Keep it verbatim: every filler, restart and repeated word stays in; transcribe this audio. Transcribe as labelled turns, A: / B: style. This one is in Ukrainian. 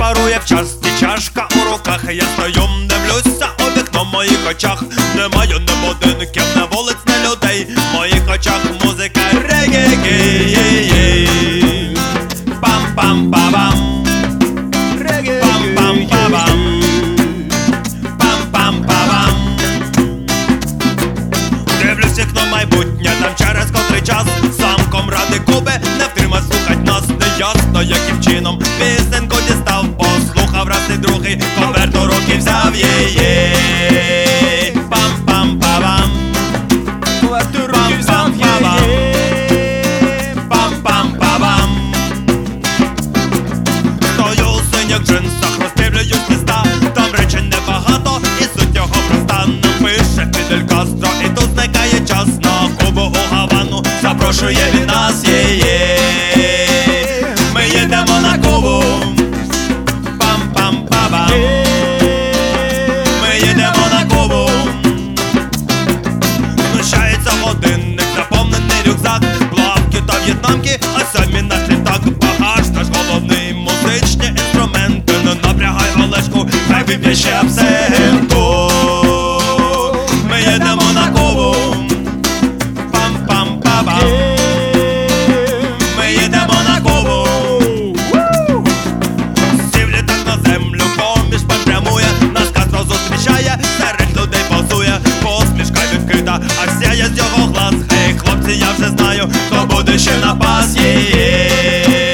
A: парує в часті, чашка у руках. Я стою, дивлюся у вікно в моїх очах. Немає ні будинків, ні вулиць, ні людей. В моїх очах музика регgae. Пам-пам-па-бам, пам-пам-па-бам, пам-пам-па-бам. Дивлюсь вікно майбутнє, там через котрий час сам комради Куби не втримав слухать нас. Неясно яким чином пісеньку дістав, послухав раз і другий, конверт у руки взяв її. Пам-пам-па-бам, пам-пам-па-бам, пам-пам-па-бам. Стою у синіх джинсах, розстрілюють міста. Там речень небагато і суть його проста. Напише Фідель Кастро і тут зникає час. На Кубу у Гавану запрошує від нас її. Ми їдемо на Кубу. Пам-пам-па-бам. Ми їдемо на Кубу. Знущається годинник, заповнений рюкзак, плавки та в'єтнамки, а самі на літак. Багаж наш головний, музичні інструменти. Не напрягай Олешку, хай вип'є ще абсенту. Ми їдемо на Кубу. Пам-пам-па-бам. Ми їдемо на Кубу. Сів літак на землю, поміж прямує. Нас Кастро зустрічає, серед людей позує. Посмішка відкрита, а сяє з його глаз. Гей, хлопці, я вже знаю, хто буде ще на пас її.